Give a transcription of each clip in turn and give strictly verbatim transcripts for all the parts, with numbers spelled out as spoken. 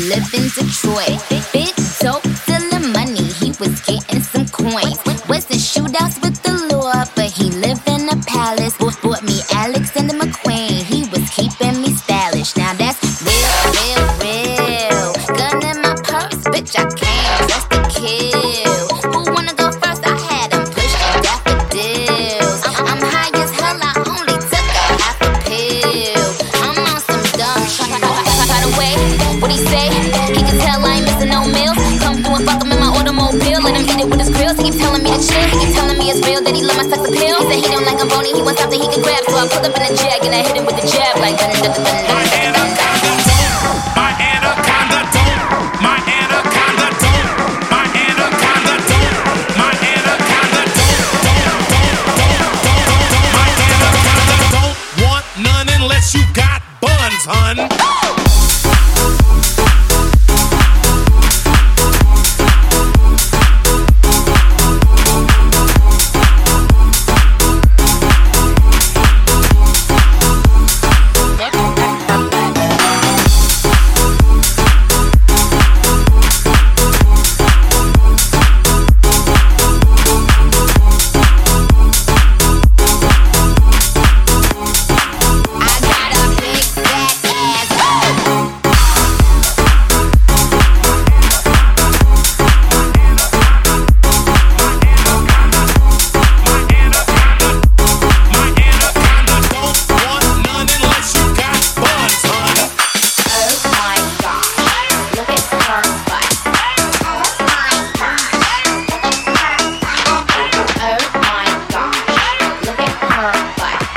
live in Detroit. Big dope, stealing money, he was getting some coins. Wasn't shootouts with the law, but he lived in a palace. Bought me Alexander McQueen, he was keeping me stylish. Now that's real, real, real. Gun in my purse, bitch, I came just to kill. Who wanna go first? I had him pushing daffodils. I'm high as hell, I only took a half a pill. I'm on some dumb shit. By the way, what he say? He can tell I ain't missing no meals. Come through and fuck him in my automobile. Let him eat it with his grills. He keep telling me to chill. He keep telling me it's real that he love my sex appeal. He said he don't like I'm bony, he wants something he can grab. So I pull up in a jag and I hit him with the jab like dun dun dun dun dun dun dun dun. My anaconda don't, my anaconda don't, my anaconda don't, my anaconda don't, don't, don't, don't, don't, don't, my anaconda don't want none unless you got buns, hun.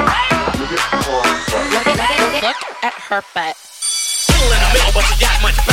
Her butt. Little in the middle, but you got much